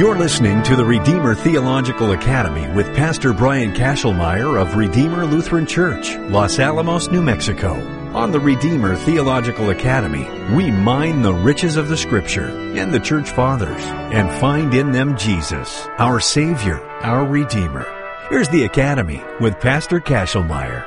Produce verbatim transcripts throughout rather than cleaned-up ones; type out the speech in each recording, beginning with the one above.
You're listening to the Redeemer Theological Academy with Pastor Brian Kashelmeyer of Redeemer Lutheran Church, Los Alamos, New Mexico. On the Redeemer Theological Academy, we mine the riches of the Scripture and the Church Fathers and find in them Jesus, our Savior, our Redeemer. Here's the Academy with Pastor Kashelmeyer.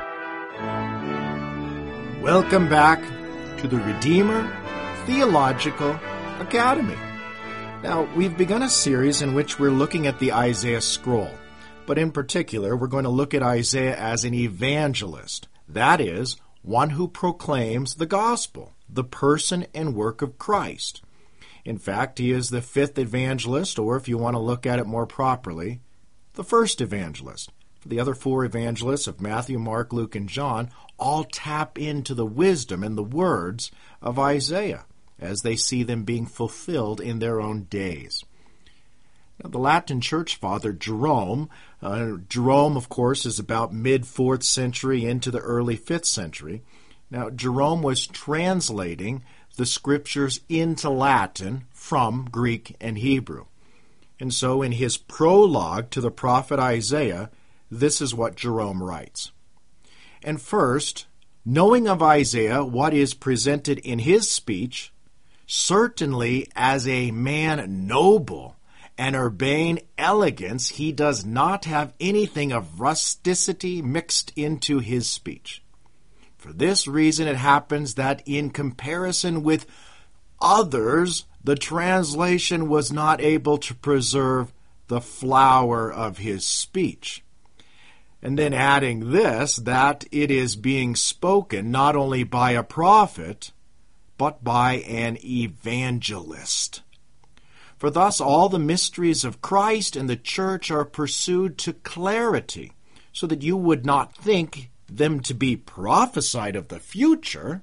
Welcome back to the Redeemer Theological Academy. Now, we've begun a series in which we're looking at the Isaiah scroll, but in particular, we're going to look at Isaiah as an evangelist. That is, one who proclaims the gospel, the person and work of Christ. In fact, he is the fifth evangelist, or if you want to look at it more properly, the first evangelist. The other four evangelists of Matthew, Mark, Luke, and John all tap into the wisdom and the words of Isaiah as they see them being fulfilled in their own days. Now, the Latin church father Jerome, uh, Jerome, of course, is about mid-fourth century into the early fifth century. Now, Jerome was translating the scriptures into Latin from Greek and Hebrew. And so in his prologue to the prophet Isaiah, this is what Jerome writes. And first, knowing of Isaiah what is presented in his speech, certainly as a man noble and urbane elegance, he does not have anything of rusticity mixed into his speech. For this reason it happens that in comparison with others, the translation was not able to preserve the flower of his speech. And then adding this, that it is being spoken not only by a prophet, but by an evangelist. For thus all the mysteries of Christ and the church are pursued to clarity, so that you would not think them to be prophesied of the future,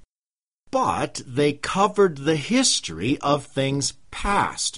but they covered the history of things past.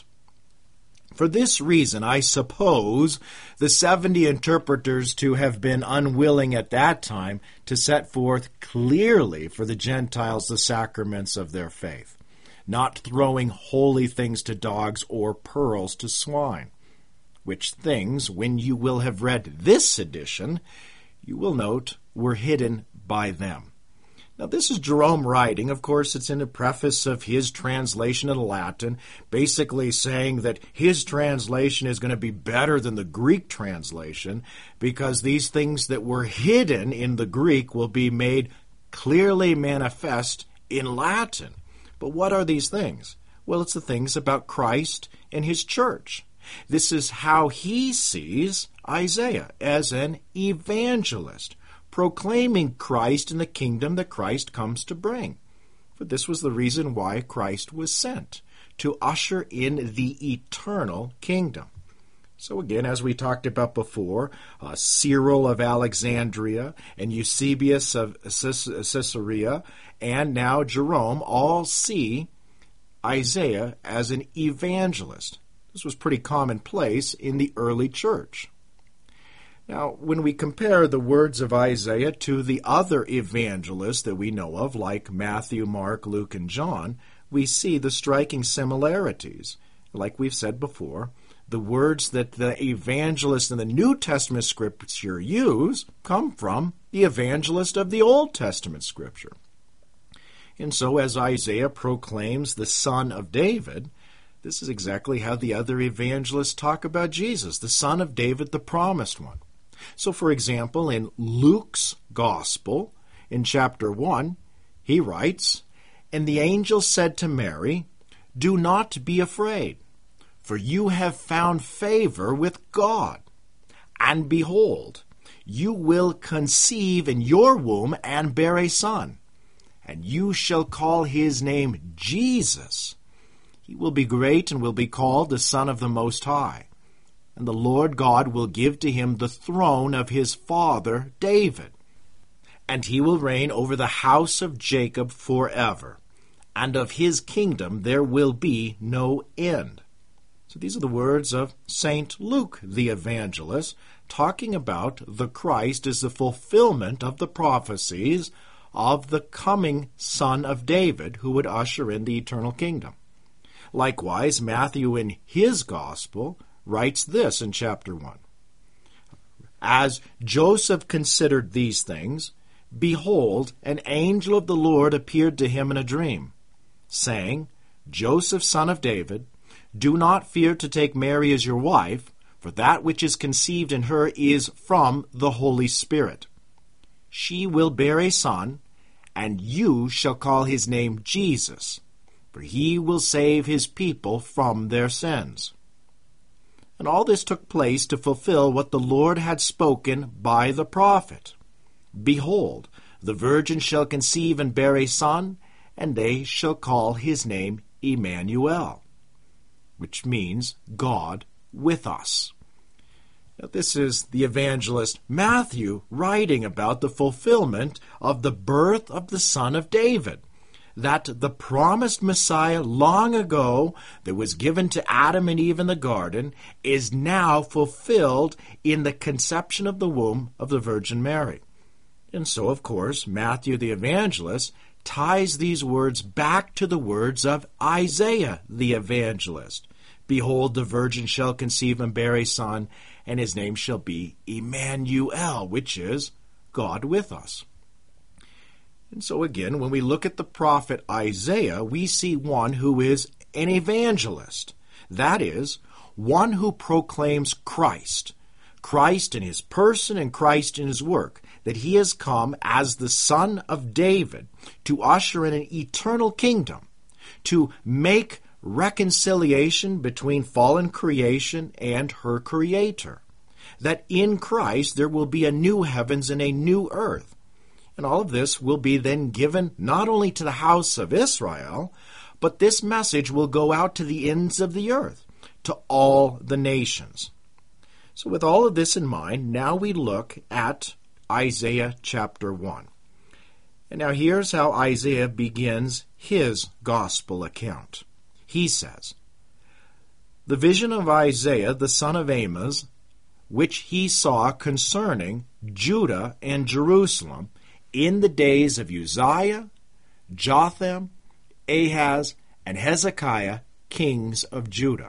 For this reason, I suppose the seventy interpreters to have been unwilling at that time to set forth clearly for the Gentiles the sacraments of their faith, not throwing holy things to dogs or pearls to swine, which things, when you will have read this edition, you will note were hidden by them. Now, this is Jerome writing. Of course, it's in the preface of his translation in Latin, basically saying that his translation is going to be better than the Greek translation because these things that were hidden in the Greek will be made clearly manifest in Latin. But what are these things? Well, it's the things about Christ and his church. This is how he sees Isaiah, as an evangelist, proclaiming Christ and the kingdom that Christ comes to bring. For this was the reason why Christ was sent, to usher in the eternal kingdom. So again, as we talked about before, uh, Cyril of Alexandria and Eusebius of Caesarea, and now Jerome, all see Isaiah as an evangelist. This was pretty commonplace in the early church. Now, when we compare the words of Isaiah to the other evangelists that we know of, like Matthew, Mark, Luke, and John, we see the striking similarities. Like we've said before, the words that the evangelists in the New Testament Scripture use come from the evangelist of the Old Testament Scripture. And so as Isaiah proclaims the Son of David, this is exactly how the other evangelists talk about Jesus, the Son of David, the Promised One. So, for example, in Luke's Gospel, in chapter one, he writes, "And the angel said to Mary, 'Do not be afraid, for you have found favor with God. And behold, you will conceive in your womb and bear a son, and you shall call his name Jesus. He will be great and will be called the Son of the Most High. And the Lord God will give to him the throne of his father David. And he will reign over the house of Jacob forever. And of his kingdom there will be no end.'" So these are the words of Saint Luke the evangelist, talking about the Christ as the fulfillment of the prophecies of the coming Son of David who would usher in the eternal kingdom. Likewise, Matthew in his Gospel writes this in chapter one. As Joseph considered these things, behold, an angel of the Lord appeared to him in a dream, saying, Joseph, son of David, do not fear to take Mary as your wife, for that which is conceived in her is from the Holy Spirit. She will bear a son, and you shall call his name Jesus, for he will save his people from their sins. And all this took place to fulfill what the Lord had spoken by the prophet. Behold, the virgin shall conceive and bear a son, and they shall call his name Emmanuel, which means God with us. Now, this is the evangelist Matthew writing about the fulfillment of the birth of the Son of David, that the promised Messiah long ago that was given to Adam and Eve in the garden is now fulfilled in the conception of the womb of the Virgin Mary. And so, of course, Matthew the evangelist ties these words back to the words of Isaiah the evangelist. Behold, the virgin shall conceive and bear a son, and his name shall be Emmanuel, which is God with us. And so again, when we look at the prophet Isaiah, we see one who is an evangelist. That is, one who proclaims Christ. Christ in his person and Christ in his work. That he has come as the Son of David to usher in an eternal kingdom. To make reconciliation between fallen creation and her Creator. That in Christ there will be a new heavens and a new earth. And all of this will be then given not only to the house of Israel, but this message will go out to the ends of the earth, to all the nations. So with all of this in mind, now we look at Isaiah chapter one. And now here's how Isaiah begins his gospel account. He says, The vision of Isaiah the son of Amoz, which he saw concerning Judah and Jerusalem, in the days of Uzziah, Jotham, Ahaz, and Hezekiah, kings of Judah.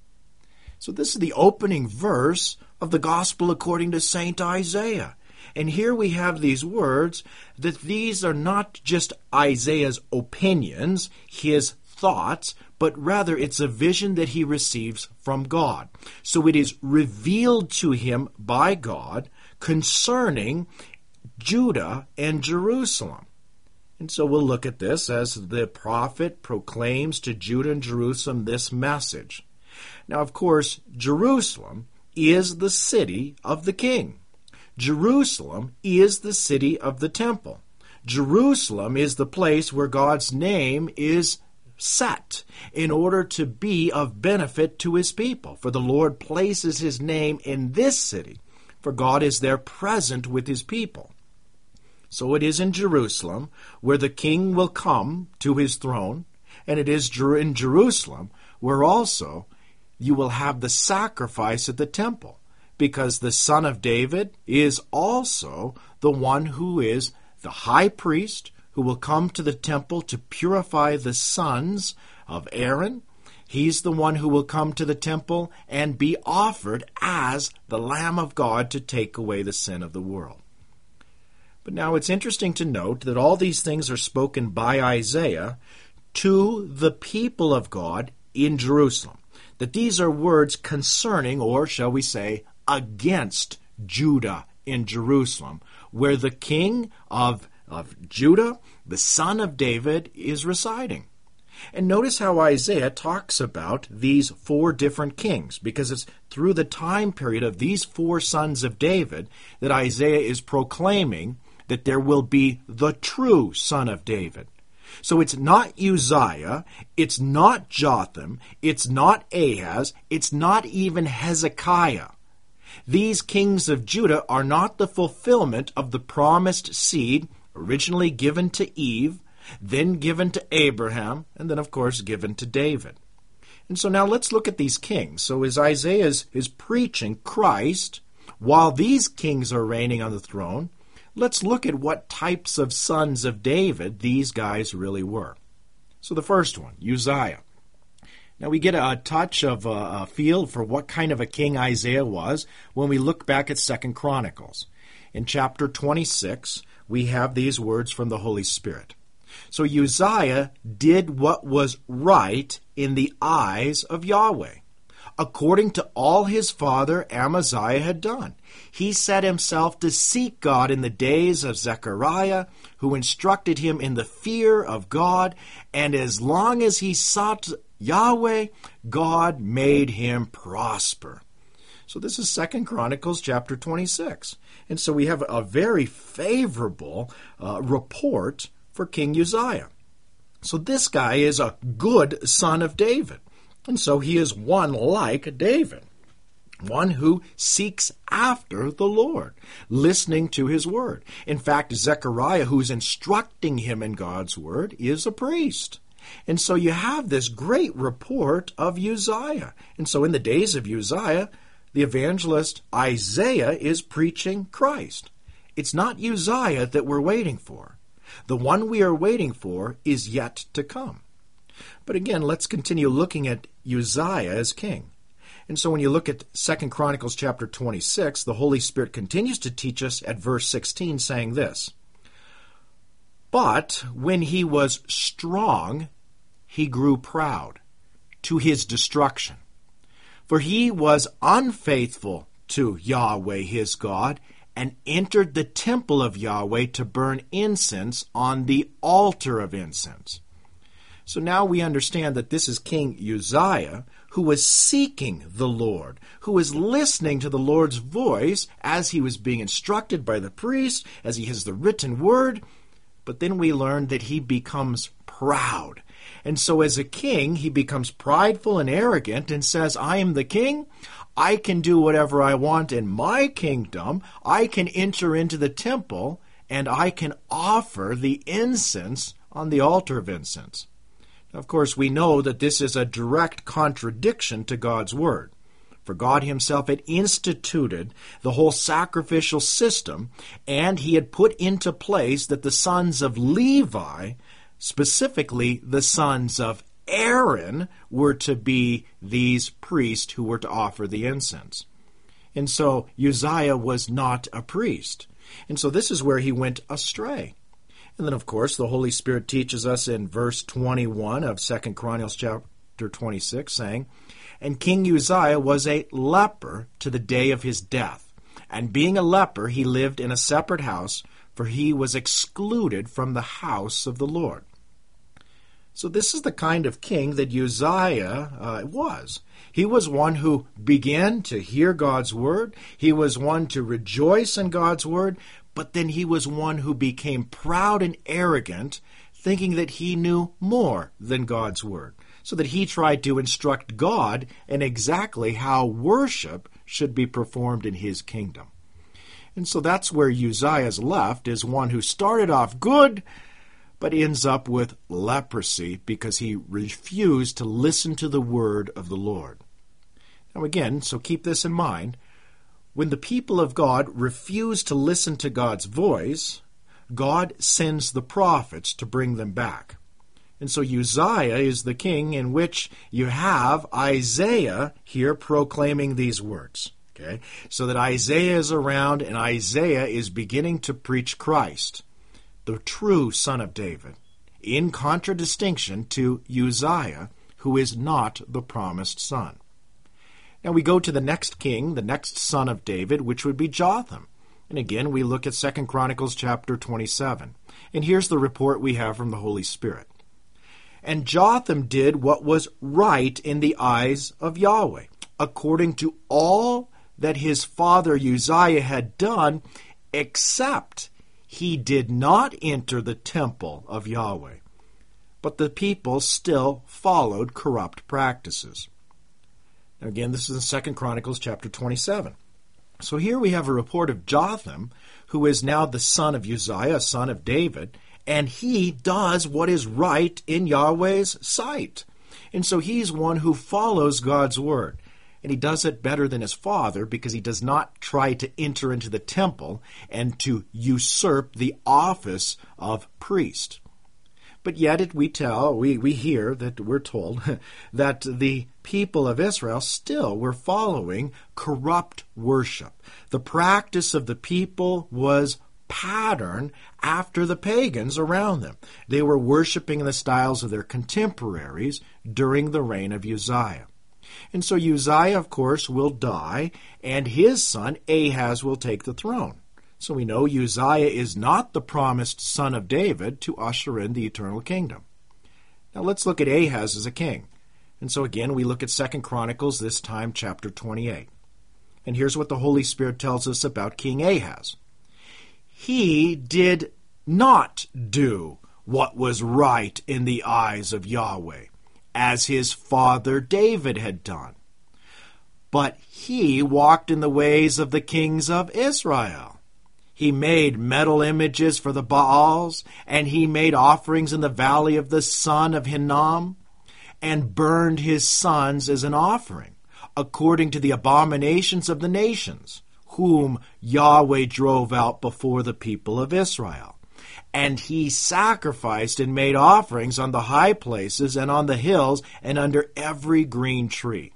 So this is the opening verse of the Gospel according to Saint Isaiah. And here we have these words that these are not just Isaiah's opinions, his thoughts, but rather it's a vision that he receives from God. So it is revealed to him by God concerning Judah and Jerusalem. And so we'll look at this as the prophet proclaims to Judah and Jerusalem this message. Now, of course, Jerusalem is the city of the king. Jerusalem is the city of the temple. Jerusalem is the place where God's name is set in order to be of benefit to his people. For the Lord places his name in this city, for God is there present with his people. So it is in Jerusalem where the king will come to his throne, and it is in Jerusalem where also you will have the sacrifice at the temple, because the Son of David is also the one who is the high priest who will come to the temple to purify the sons of Aaron. He's the one who will come to the temple and be offered as the Lamb of God to take away the sin of the world. But now it's interesting to note that all these things are spoken by Isaiah to the people of God in Jerusalem. That these are words concerning, or shall we say, against Judah in Jerusalem, where the king of, of Judah, the son of David, is residing. And notice how Isaiah talks about these four different kings, because it's through the time period of these four sons of David that Isaiah is proclaiming that there will be the true son of David. So it's not Uzziah, it's not Jotham, it's not Ahaz, it's not even Hezekiah. These kings of Judah are not the fulfillment of the promised seed originally given to Eve, then given to Abraham, and then, of course, given to David. And so now let's look at these kings. So as Isaiah is, is preaching Christ, while these kings are reigning on the throne, let's look at what types of sons of David these guys really were. So the first one, Uzziah. Now we get a touch of a, a feel for what kind of a king Isaiah was when we look back at Second Chronicles. In chapter twenty-six, we have these words from the Holy Spirit. So Uzziah did what was right in the eyes of Yahweh, according to all his father Amaziah had done. He set himself to seek God in the days of Zechariah, who instructed him in the fear of God, and as long as he sought Yahweh, God made him prosper. So this is Second Chronicles chapter twenty-six. And so we have a very favorable uh, report for King Uzziah. So this guy is a good son of David. And so he is one like David, one who seeks after the Lord, listening to his word. In fact, Zechariah, who's instructing him in God's word, is a priest. And so you have this great report of Uzziah. And so in the days of Uzziah, the evangelist Isaiah is preaching Christ. It's not Uzziah that we're waiting for. The one we are waiting for is yet to come. But again, let's continue looking at Uzziah as king. And so when you look at Second Chronicles chapter twenty-six, the Holy Spirit continues to teach us at verse sixteen, saying this, "But when he was strong, he grew proud, to his destruction. For he was unfaithful to Yahweh his God, and entered the temple of Yahweh to burn incense on the altar of incense." So now we understand that this is King Uzziah, who was seeking the Lord, who was listening to the Lord's voice as he was being instructed by the priest, as he has the written word. But then we learn that he becomes proud. And so as a king, he becomes prideful and arrogant and says, "I am the king. I can do whatever I want in my kingdom. I can enter into the temple, and I can offer the incense on the altar of incense." Now, of course, we know that this is a direct contradiction to God's word. For God himself had instituted the whole sacrificial system, and he had put into place that the sons of Levi, specifically the sons of Aaron, were to be these priests who were to offer the incense. And so Uzziah was not a priest. And so this is where he went astray. And then, of course, the Holy Spirit teaches us in verse twenty-one of Second Chronicles chapter twenty-six, saying, "And King Uzziah was a leper to the day of his death. And being a leper, he lived in a separate house, for he was excluded from the house of the Lord." So this is the kind of king that Uzziah uh, was. He was one who began to hear God's word. He was one to rejoice in God's word. But then he was one who became proud and arrogant, thinking that he knew more than God's word, so that he tried to instruct God in exactly how worship should be performed in his kingdom. And so that's where Uzziah's left, is one who started off good, but ends up with leprosy because he refused to listen to the word of the Lord. Now again, so keep this in mind. When the people of God refuse to listen to God's voice, God sends the prophets to bring them back. And so Uzziah is the king in which you have Isaiah here proclaiming these words. Okay? So that Isaiah is around, and Isaiah is beginning to preach Christ, the true son of David, in contradistinction to Uzziah, who is not the promised son. Now we go to the next king, the next son of David, which would be Jotham. And again, we look at Second Chronicles chapter twenty-seven. And here's the report we have from the Holy Spirit. "And Jotham did what was right in the eyes of Yahweh, according to all that his father Uzziah had done, except he did not enter the temple of Yahweh. But the people still followed corrupt practices." Again, this is in Second Chronicles chapter twenty-seven. So here we have a report of Jotham, who is now the son of Uzziah, son of David, and he does what is right in Yahweh's sight. And so he's one who follows God's word. And he does it better than his father because he does not try to enter into the temple and to usurp the office of priest. But yet it, we tell, we, we hear that we're told that the people of Israel still were following corrupt worship. The practice of the people was patterned after the pagans around them. They were worshiping in the styles of their contemporaries during the reign of Uzziah. And so Uzziah, of course, will die, and his son Ahaz will take the throne. So we know Uzziah is not the promised son of David to usher in the eternal kingdom. Now let's look at Ahaz as a king. And so again, we look at Second Chronicles, this time chapter twenty-eight. And here's what the Holy Spirit tells us about King Ahaz. He did not do what was right in the eyes of Yahweh, as his father David had done. But he walked in the ways of the kings of Israel. He made metal images for the Baals, and he made offerings in the valley of the son of Hinnom, and burned his sons as an offering, according to the abominations of the nations, whom Yahweh drove out before the people of Israel. And he sacrificed and made offerings on the high places and on the hills and under every green tree.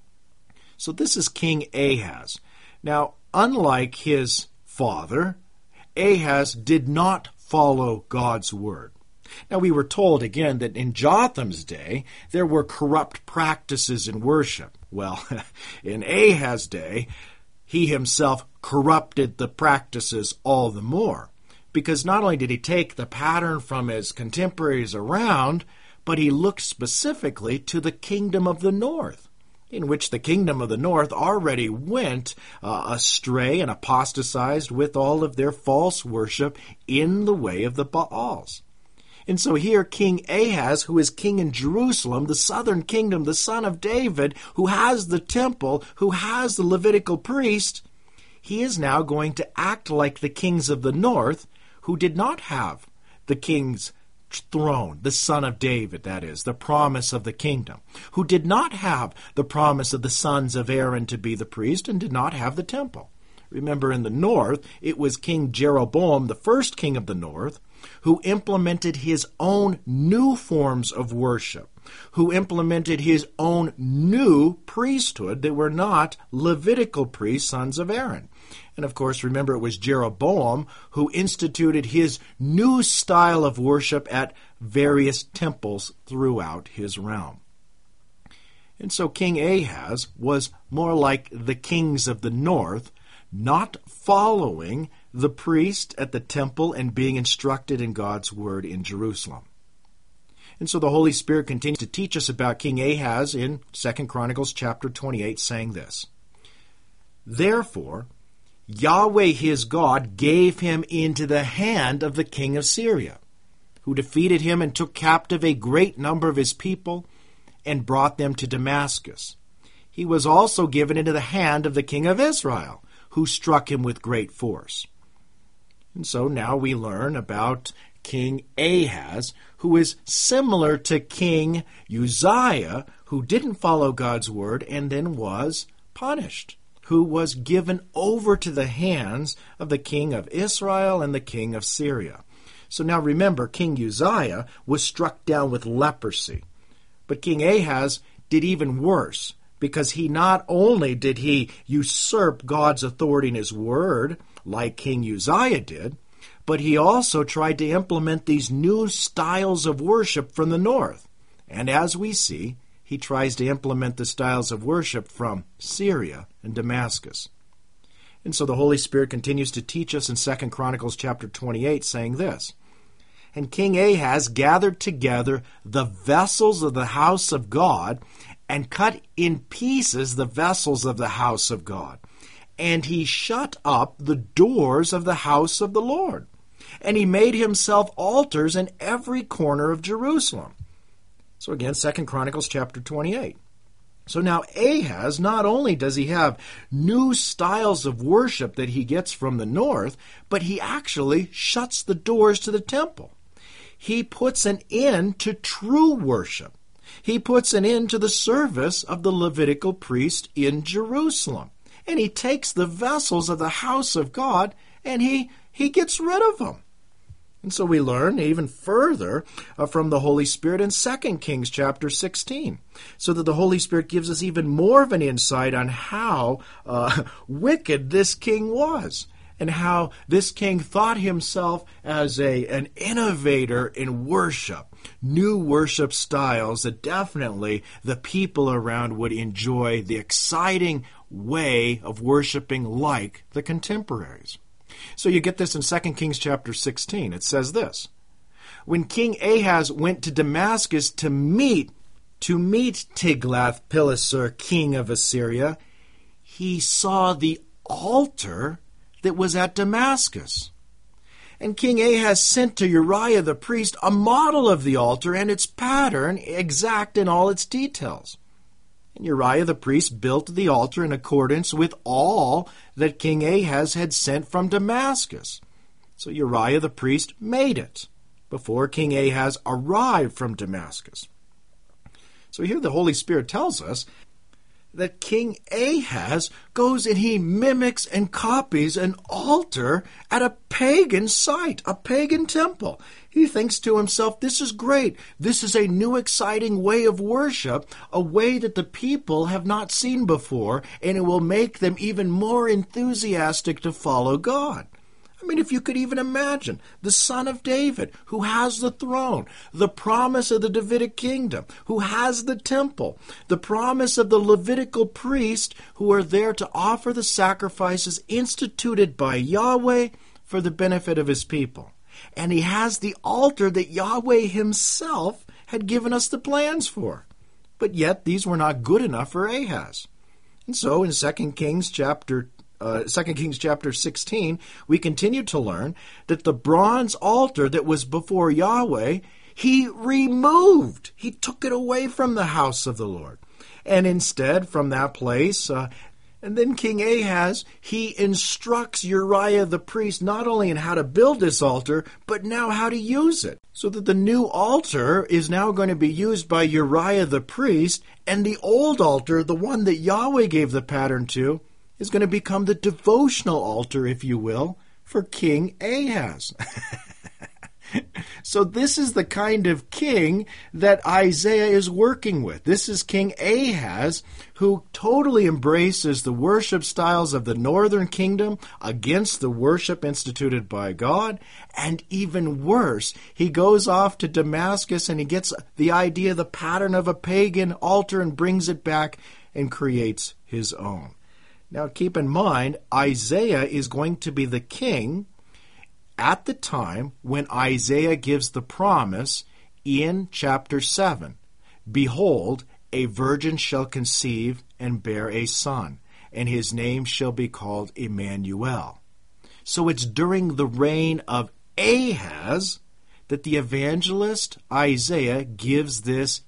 So this is King Ahaz. Now, unlike his father, Ahaz did not follow God's word. Now, we were told again that in Jotham's day, there were corrupt practices in worship. Well, in Ahaz's day, he himself corrupted the practices all the more, because not only did he take the pattern from his contemporaries around, but he looked specifically to the kingdom of the north, in which the kingdom of the north already went uh, astray and apostatized with all of their false worship in the way of the Baals. And so here King Ahaz, who is king in Jerusalem, the southern kingdom, the son of David, who has the temple, who has the Levitical priest, he is now going to act like the kings of the north, who did not have the king's throne, the son of David, that is, the promise of the kingdom, who did not have the promise of the sons of Aaron to be the priest, and did not have the temple. Remember, in the north, it was King Jeroboam, the first king of the north, who implemented his own new forms of worship, who implemented his own new priesthood that were not Levitical priests, sons of Aaron. And of course, remember, it was Jeroboam who instituted his new style of worship at various temples throughout his realm. And so King Ahaz was more like the kings of the north, not following the priest at the temple and being instructed in God's word in Jerusalem. And so the Holy Spirit continues to teach us about King Ahaz in Second Chronicles chapter twenty-eight, saying this, "Therefore, Yahweh his God gave him into the hand of the king of Syria, who defeated him and took captive a great number of his people and brought them to Damascus. He was also given into the hand of the king of Israel, who struck him with great force." And so now we learn about King Ahaz, who is similar to King Uzziah, who didn't follow God's word and then was punished, who was given over to the hands of the king of Israel and the king of Syria. So now remember, King Uzziah was struck down with leprosy. But King Ahaz did even worse, because he not only did he usurp God's authority in his word, like King Uzziah did, but he also tried to implement these new styles of worship from the north. And as we see, he tries to implement the styles of worship from Syria and Damascus. And so the Holy Spirit continues to teach us in Second Chronicles chapter twenty-eight, saying this, "And King Ahaz gathered together the vessels of the house of God, and cut in pieces the vessels of the house of God. And he shut up the doors of the house of the Lord. And he made himself altars in every corner of Jerusalem." So again, Second Chronicles chapter twenty-eight. So now Ahaz, not only does he have new styles of worship that he gets from the north, but he actually shuts the doors to the temple. He puts an end to true worship. He puts an end to the service of the Levitical priest in Jerusalem. And he takes the vessels of the house of God and he, he gets rid of them. And so we learn even further uh, from the Holy Spirit in Second Kings chapter sixteen, so that the Holy Spirit gives us even more of an insight on how uh, wicked this king was, and how this king thought himself as a an innovator in worship, new worship styles that definitely the people around would enjoy the exciting way of worshiping like the contemporaries. So you get this in Second Kings chapter sixteen. It says this: when King Ahaz went to Damascus to meet to meet Tiglath-Pileser, king of Assyria, he saw the altar that was at Damascus. And King Ahaz sent to Uriah the priest a model of the altar and its pattern, exact in all its details. And Uriah the priest built the altar in accordance with all that King Ahaz had sent from Damascus. So Uriah the priest made it before King Ahaz arrived from Damascus. So here the Holy Spirit tells us that King Ahaz goes and he mimics and copies an altar at a pagan site, a pagan temple. He thinks to himself, this is great. This is a new exciting way of worship, a way that the people have not seen before, and it will make them even more enthusiastic to follow God. I mean, if you could even imagine the son of David, who has the throne, the promise of the Davidic kingdom, who has the temple, the promise of the Levitical priest who are there to offer the sacrifices instituted by Yahweh for the benefit of his people. And he has the altar that Yahweh himself had given us the plans for. But yet these were not good enough for Ahaz. And so in Second Kings chapter Uh, Second Kings chapter sixteen, we continue to learn that the bronze altar that was before Yahweh, he removed. He took it away from the house of the Lord. And instead, from that place, uh, and then King Ahaz, he instructs Uriah the priest not only in how to build this altar, but now how to use it. So that the new altar is now going to be used by Uriah the priest, and the old altar, the one that Yahweh gave the pattern to, is going to become the devotional altar, if you will, for King Ahaz. So this is the kind of king that Isaiah is working with. This is King Ahaz, who totally embraces the worship styles of the northern kingdom against the worship instituted by God. And even worse, he goes off to Damascus and he gets the idea, the pattern of a pagan altar, and brings it back and creates his own. Now keep in mind, Isaiah is going to be the king at the time when Isaiah gives the promise in chapter seven. Behold, a virgin shall conceive and bear a son, and his name shall be called Emmanuel. So it's during the reign of Ahaz that the evangelist Isaiah gives this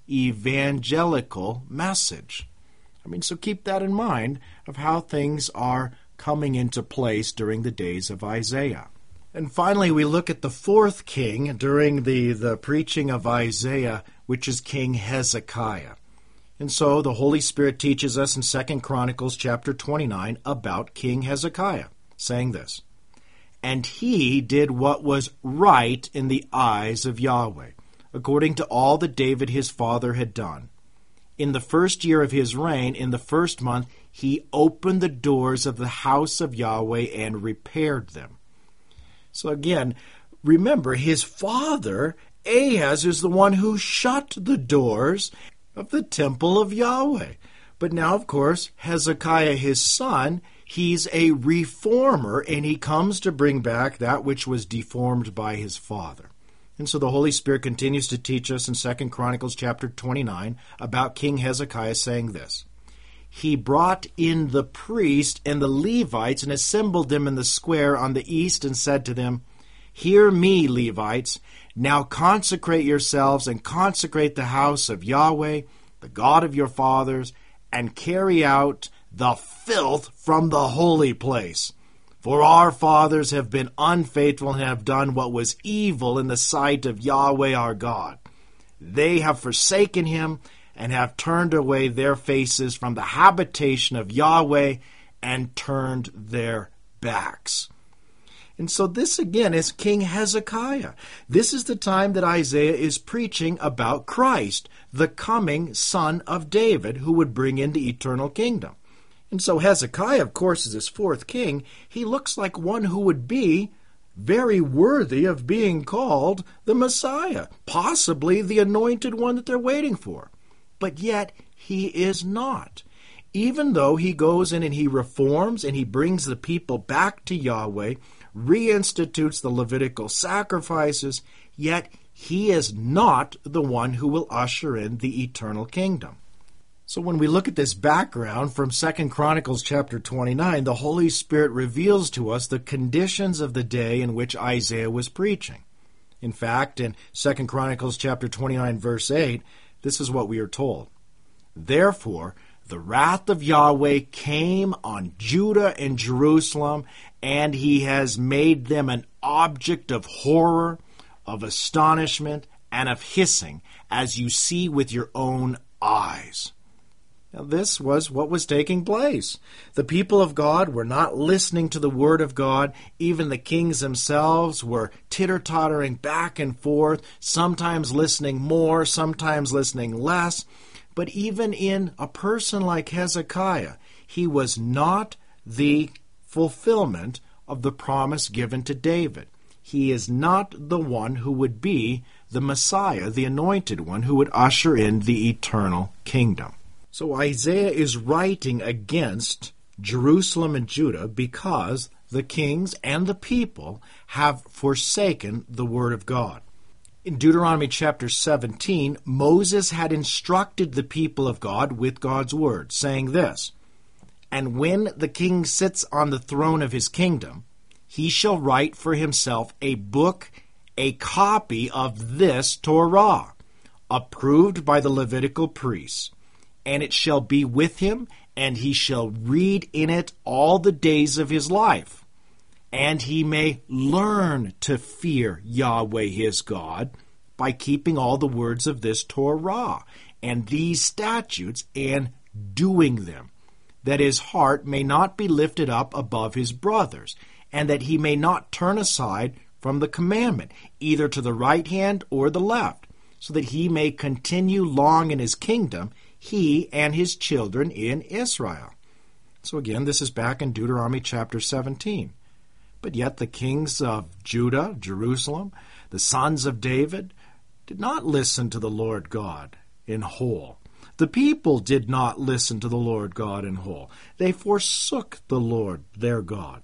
evangelical message. I mean, so keep that in mind of how things are coming into place during the days of Isaiah. And finally, we look at the fourth king during the, the preaching of Isaiah, which is King Hezekiah. And so the Holy Spirit teaches us in Second Chronicles chapter twenty-nine about King Hezekiah, saying this: And he did what was right in the eyes of Yahweh, according to all that David his father had done. In the first year of his reign, in the first month, he opened the doors of the house of Yahweh and repaired them. So again, remember, his father, Ahaz, is the one who shut the doors of the temple of Yahweh. But now, of course, Hezekiah, his son, he's a reformer, and he comes to bring back that which was deformed by his father. And so the Holy Spirit continues to teach us in Second Chronicles chapter twenty-nine about King Hezekiah, saying this: He brought in the priests and the Levites and assembled them in the square on the east and said to them, Hear me, Levites, now consecrate yourselves and consecrate the house of Yahweh, the God of your fathers, and carry out the filth from the holy place. For our fathers have been unfaithful and have done what was evil in the sight of Yahweh our God. They have forsaken him and have turned away their faces from the habitation of Yahweh and turned their backs. And so this again is King Hezekiah. This is the time that Isaiah is preaching about Christ, the coming son of David, who would bring in the eternal kingdom. And so Hezekiah, of course, is his fourth king. He looks like one who would be very worthy of being called the Messiah, possibly the anointed one that they're waiting for. But yet he is not. Even though he goes in and he reforms and he brings the people back to Yahweh, reinstitutes the Levitical sacrifices, yet he is not the one who will usher in the eternal kingdom. So when we look at this background from Second Chronicles chapter twenty-nine, the Holy Spirit reveals to us the conditions of the day in which Isaiah was preaching. In fact, in Second Chronicles chapter twenty-nine, verse eight, this is what we are told. Therefore, the wrath of Yahweh came on Judah and Jerusalem, and he has made them an object of horror, of astonishment, and of hissing, as you see with your own eyes. Now, this was what was taking place. The people of God were not listening to the word of God. Even the kings themselves were titter-tottering back and forth, sometimes listening more, sometimes listening less. But even in a person like Hezekiah, he was not the fulfillment of the promise given to David. He is not the one who would be the Messiah, the anointed one, who would usher in the eternal kingdom. So Isaiah is writing against Jerusalem and Judah because the kings and the people have forsaken the word of God. In Deuteronomy chapter seventeen, Moses had instructed the people of God with God's word, saying this, "And when the king sits on the throne of his kingdom, he shall write for himself a book, a copy of this Torah, approved by the Levitical priests. And it shall be with him, and he shall read in it all the days of his life. And he may learn to fear Yahweh his God by keeping all the words of this Torah and these statutes and doing them, that his heart may not be lifted up above his brothers, and that he may not turn aside from the commandment, either to the right hand or the left, so that he may continue long in his kingdom, he and his children in Israel." So again, this is back in Deuteronomy chapter seventeen. But yet the kings of Judah, Jerusalem, the sons of David, did not listen to the Lord God in whole. The people did not listen to the Lord God in whole. They forsook the Lord their God.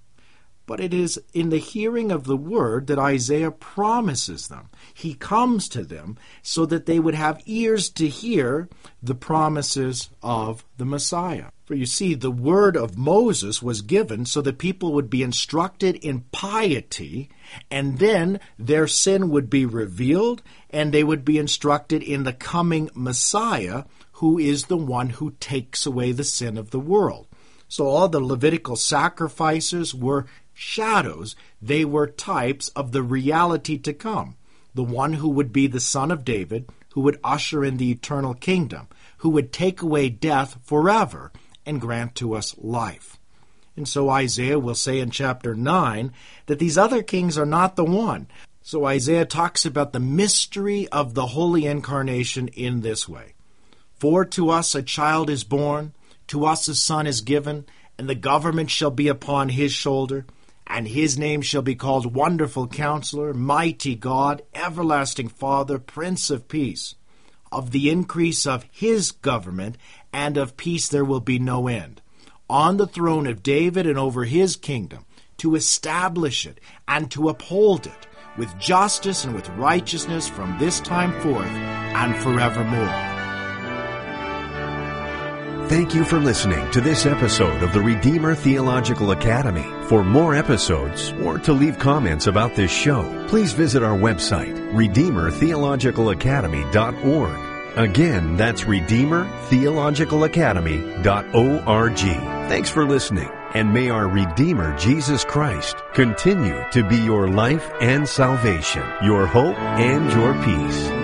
But it is in the hearing of the word that Isaiah promises them. He comes to them so that they would have ears to hear the promises of the Messiah. For you see, the word of Moses was given so that people would be instructed in piety, and then their sin would be revealed, and they would be instructed in the coming Messiah, who is the one who takes away the sin of the world. So all the Levitical sacrifices were shadows. They were types of the reality to come, the one who would be the son of David, who would usher in the eternal kingdom, who would take away death forever and grant to us life. And so Isaiah will say in chapter nine that these other kings are not the one. So Isaiah talks about the mystery of the Holy Incarnation in this way. "For to us a child is born, to us a son is given, and the government shall be upon his shoulder, and his name shall be called Wonderful Counselor, Mighty God, Everlasting Father, Prince of Peace. Of the increase of his government and of peace there will be no end, on the throne of David and over his kingdom, to establish it and to uphold it with justice and with righteousness from this time forth and forevermore." Thank you for listening to this episode of the Redeemer Theological Academy. For more episodes or to leave comments about this show, please visit our website, redeemer theological academy dot org. Again, that's redeemer theological academy dot org. Thanks for listening, and may our Redeemer Jesus Christ continue to be your life and salvation, your hope and your peace.